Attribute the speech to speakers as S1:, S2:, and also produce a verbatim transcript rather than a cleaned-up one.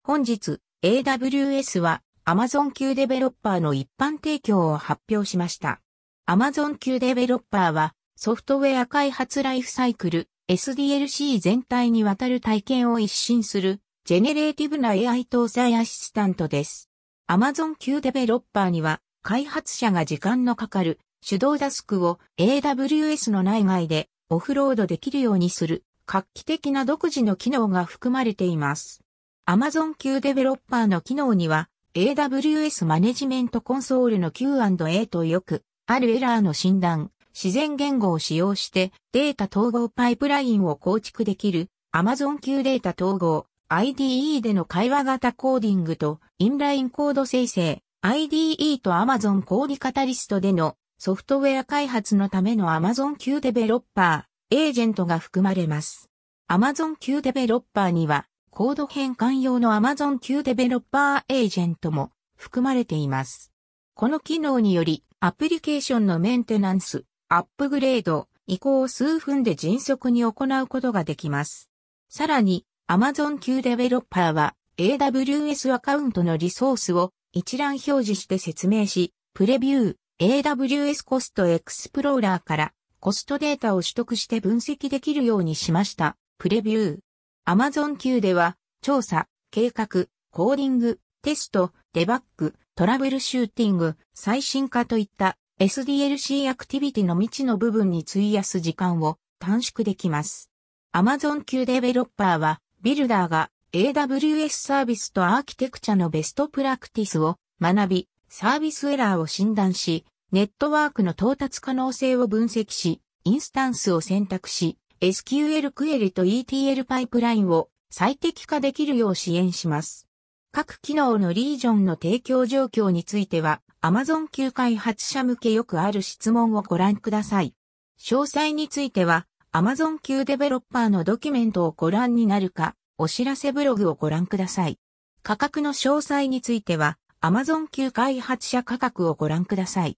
S1: 本日、エーダブリューエス は Amazon Q デベロッパーの一般提供を発表しました。Amazon Q デベロッパーはソフトウェア開発ライフサイクル エスディーエルシー 全体にわたる体験を一新するジェネレーティブな エーアイ 搭載アシスタントです。Amazon Q デベロッパーには開発者が時間のかかる手動タスクを エーダブリューエス の内外でオフロードできるようにする画期的な独自の機能が含まれています。Amazon Q デベロッパーの機能には エーダブリューエス マネジメントコンソールの キューアンドエー とよくあるエラーの診断、自然言語を使用してデータ統合パイプラインを構築できる Amazon Q データ統合 アイディーイー での会話型コーディングとインラインコード生成 アイディーイー と Amazon コーディカタリストでのソフトウェア開発のための Amazon Q デベロッパーエージェントが含まれます。Amazon Q デベロッパーにはコード変換用の Amazon Q デベロッパーエージェントも含まれています。この機能によりアプリケーションのメンテナンス、アップグレード、移行を数分で迅速に行うことができます。さらに Amazon Q デベロッパーは エーダブリューエス アカウントのリソースを一覧表示して説明し、プレビュー、エーダブリューエス コストエクスプローラーからコストデータを取得して分析できるようにしました。プレビュー。Amazon Q では、調査、計画、コーディング、テスト、デバッグ、トラブルシューティング、最新化といった エスディーエルシー アクティビティの未知の部分に費やす時間を短縮できます。Amazon Q デベロッパーは、ビルダーが エーダブリューエス サービスとアーキテクチャのベストプラクティスを学び、サービスエラーを診断し、ネットワークの到達可能性を分析し、インスタンスを選択し、エスキューエル クエリと イーティーエル パイプラインを最適化できるよう支援します。各機能のリージョンの提供状況については、Amazon Q 開発者向けよくある質問をご覧ください。詳細については、Amazon Q デベロッパーのドキュメントをご覧になるか、お知らせブログをご覧ください。価格の詳細については、Amazon Q 開発者価格をご覧ください。